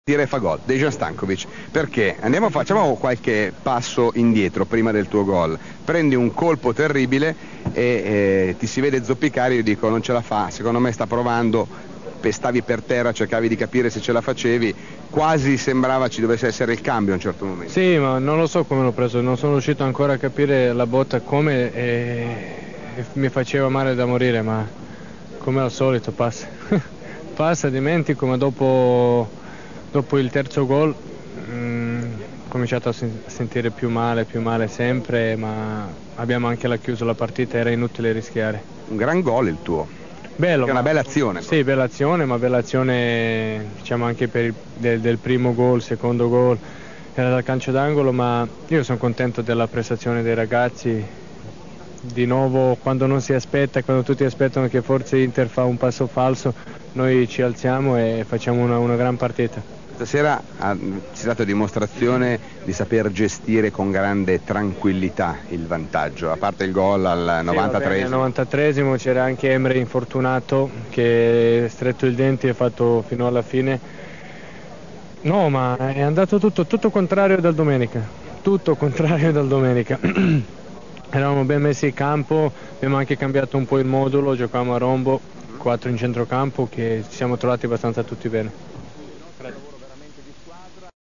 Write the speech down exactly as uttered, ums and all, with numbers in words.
Tira e fa gol, Dejan Stankovic. Perché? Andiamo, facciamo qualche passo indietro prima del tuo gol. Prendi un colpo terribile e eh, ti si vede zoppicare. Io dico non ce la fa, secondo me sta provando, stavi per terra, cercavi di capire se ce la facevi, quasi sembrava ci dovesse essere il cambio a un certo momento. Sì, ma non lo so come l'ho preso, non sono riuscito ancora a capire la botta come e, e mi faceva male da morire, ma come al solito passa. Passa, dimentico, ma dopo... Dopo il terzo gol mh, ho cominciato a sen sentire più male, più male sempre, ma abbiamo anche la chiuso la partita, era inutile rischiare. Un gran gol il tuo. Bello. È una bella azione. Sì, bella azione, ma bella azione diciamo anche per il, del, del primo gol, secondo gol, era dal calcio d'angolo, ma io sono contento della prestazione dei ragazzi. Di nuovo, quando non si aspetta, quando tutti aspettano che forse Inter fa un passo falso, noi ci alziamo e facciamo una, una gran partita. Stasera si è dato dimostrazione di saper gestire con grande tranquillità il vantaggio, a parte il gol al novantatreesimo. Sì, al novantatreesimo c'era anche Emre infortunato che ha stretto il dente e ha fatto fino alla fine. No, ma è andato tutto, tutto contrario dal domenica, tutto contrario dal domenica. Eravamo ben messi in campo, abbiamo anche cambiato un po' il modulo, giocavamo a rombo, quattro in centrocampo, che ci siamo trovati abbastanza tutti bene.